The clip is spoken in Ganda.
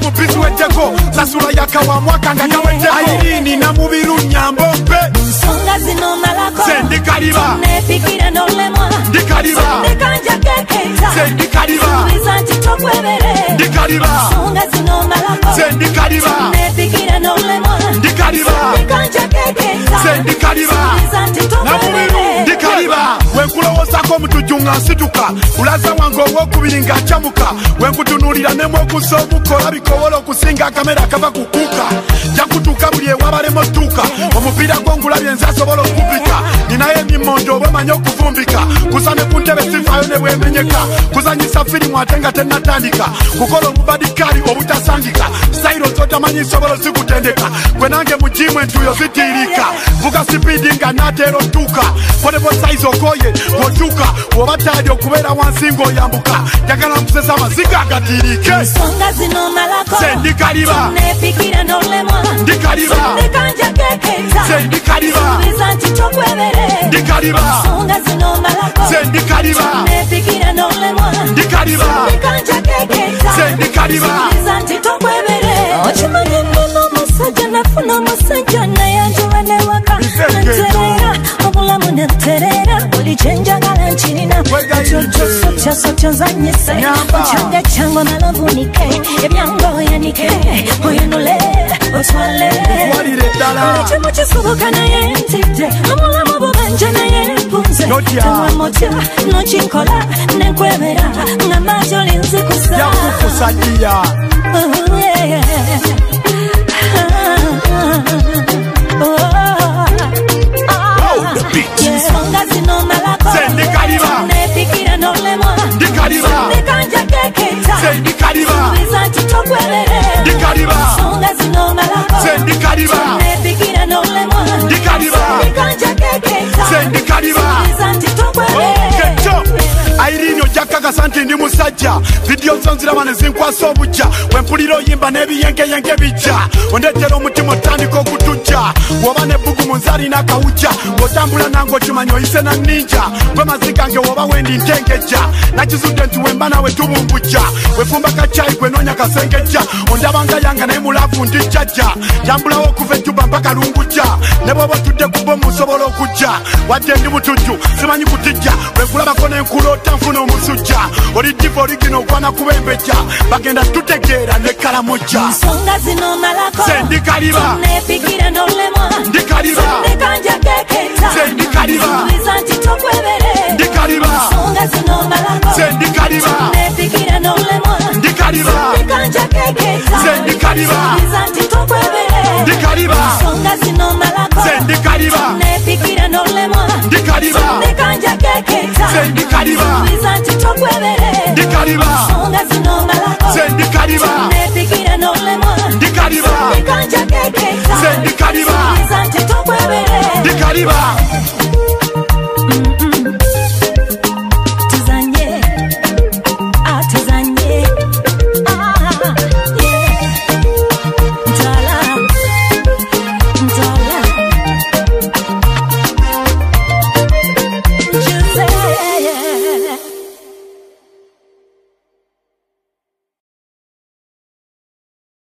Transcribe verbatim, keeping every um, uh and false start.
mupisi weteko sasula yakawa mwaka nga kaweteko Airini na mubiru nyambo mpe Songa zino malako Sendikaliba Nepikira nolemwa Ndikaliba Sendikanja kekeza Sendikaliba Wizanti tokwebere Ndikaliba Songa zino malako Sendikaliba Nepikira nolemwa Ndikaliba Sendikanja kekeza Sendikaliba Wizanti tokwebere Ndikaliba Wenkulowosako mutujunga nsituka Ulaza wango wokubiri nga chamuka Wenkutunulira nemo kusobukola bikowola okusinga kamera kava kukuka Jakutuka buli ewabalemo tuka Omupira gwongulabye nze asobola okupika Ninaye emimondo obwemanyi okuvumbika Kusane ku ntebe sifayo ne bwemenyeka Kuzanyisa firimu ate nga tennatandika Kukola obubadikali obutasangika Sayiro zotamanyi nsobola zikutendeka Gwe nange mujimu entuyo zitiirika Vuga sipidi nga natero tuka Potebo size okoye otuka Obatadde okubeera wansi ng'oyambuka Njagala nkusesa amaziga agatirike Songa zino malako Sendikaliba Nepikira nolemwa Ndikaliba Sendikanja kekeza Sendikaliba Wizanti tokwebere Ndikaliba Songa zino malako Sendikaliba Nepikira nolemwa Ndikaliba Sendikanja kekeza Sendikaliba Wizanti tokwebere Ochimanyi nino musajja nafuna musajja nayanjula newaka Nanterera obulamu nenterera Buli kyenjagala nkirina Ekyojo sotya sotya nzanyise Ochange chango nalovunike Ebyango yanike Oyanule otwale Ekimu kisoboka naye ntidde Omulamu bubanja naye mpunze Temwa motya nokinkola nenkwebera Nga maaso linzikusa Yakukusa dia Oh yeah Songa zino malako Sendikaliba Nepikira nolemwa Ndikaliba Sendikanja kekeza Sendikaliba Wizanti tokwebere Ndikaliba Songa zino malako Sendikaliba Nepikira nolemwa Ndikaliba Sendikanja kekeza Sendikaliba Wizanti tokwebere Airini ojakakasa nti ndi musajja Video zo nziraba ne zinkwasa obujja Wempulira oyimba n'ebiyengeyenge bijja Ondetera omutima otandika okutujja Woba n'ebbugumu nzalina akawujja Otambula nange okimanyi oyise na ninja Gwe maziga nge woba wendi ntengejja Nakizudde nti wemba nawe tubumbujja Wefumba kacayi gwe noonya kasengejja Ondabanga yanga naye mulaavu ndi jjajja Tambulawo okuva ejjuba mpaka lungujja Ne bw'oba otudde ku bbomu osobola okujja Wadde ndi mutujju simanyi kutijja Wenkulabako n'enkulota nfuna omusujja Oli diva oligino okwana kubembejja Bagenda tutegeera ne kalamojja Songa zino malako Sendikaliba Nepikira nolemwa Ndikaliba Sendikanja kekeza Sendikaliba Wizanti tokwebere Ndikaliba Songa zino malako Sendikaliba Nepikira nolemwa Ndikaliba Sendikanja kekeza Sendikaliba Wizanti tokwebere Ndikaliba Songa zino malako Sendikaliba Nepikira nolemwa Ndikaliba Sendikanja kekeza Sendikaliba Wizanti tokwebere Ndikaliba Songa zino malako Sendikaliba Nepikira